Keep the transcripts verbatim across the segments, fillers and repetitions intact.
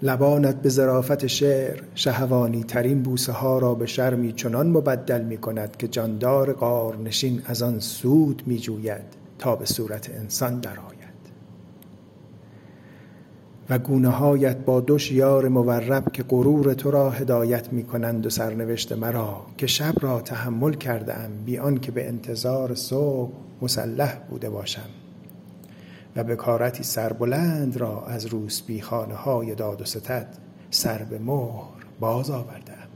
لبانت به ظرافت شعر شهوانی ترین بوسه ها را به شرمی چنان مبدل می کند که جاندار غارنشین از آن سود می جوید تا به صورت انسان درآید. و گونه هایت با دو شیار مورب که غرور تو را هدایت می کنند و سرنوشت مرا که شب را تحمل کرده ام بی آن که به انتظار صبح مسلح بوده باشم و بکارتی سربلند را از روسبی خانه های داد و ستد سر به مهر باز آورده ام.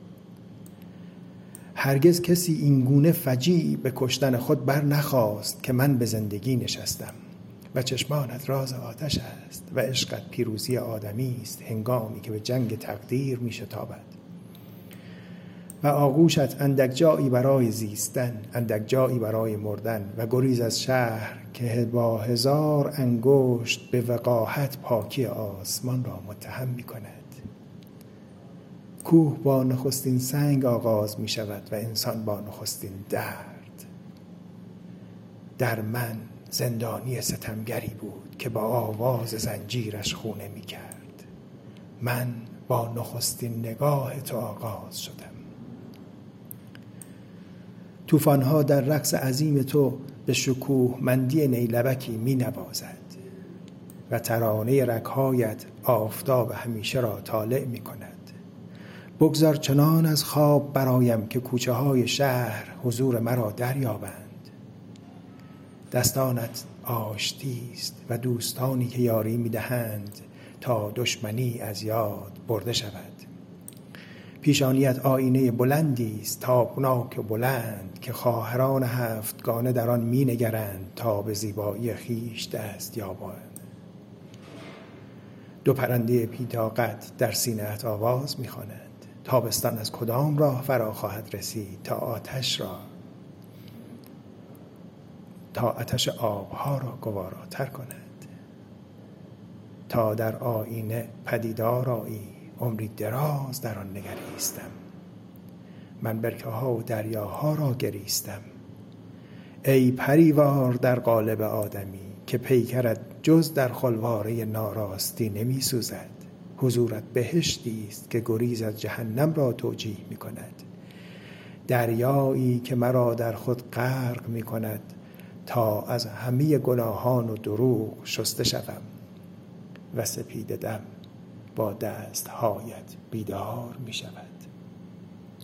هرگز کسی این گونه فجیع به کشتن خود بر نخواست که من به زندگی نشستم و چشمانت راز آتش است و عشقت پیروزی آدمی است هنگامی که به جنگ تقدیر می شتابد و آغوشت اندک جایی برای زیستن، اندک جایی برای مردن و گریز از شهر که با هزار انگشت به وقاحت پاکی آسمان را متهم می کند. کوه با نخستین سنگ آغاز می شود و انسان با نخستین درد. در من زندانی ستمگری بود که با آواز زنجیرش خونه می کرد. من با نخستین نگاه تو آغاز شدم. توفانها در رقص عظیم تو به شکوه مندی نیلبکی می نوازد و ترانه رگ‌هایت آفتاب همیشه را طالع می کند. بگذار چنان از خواب برایم که کوچه های شهر حضور مرا دریابند. دستانت آشتی است و دوستانی که یاری می دهند تا دشمنی از یاد برده شود. پیشانیت آینه بلندی است تابناک و بلند که خواهران هفتگانه در آن می نگرند تا به زیبایی خویش دست یابند. دو پرنده بی‌طاقت در سینه‌ات آواز می خوانند. تابستان از کدام راه فرا خواهد رسید تا آتش را تا آتش آبها را گواراتر کند، تا در آینه پدیدار آیی عمری دراز در آن نگریستم. من برکه ها و دریاها را گریستم. ای پریوار در قالب آدمی که پیکرت جز در خلواره ناراستی نمی سوزد. حضورت بهشتی است که گریز از جهنم را توجیه می کند. دریایی که مرا در خود غرق می کند تا از همه گناهان و دروغ شسته شوم و سپید دم با دستهایت بیدار می شود.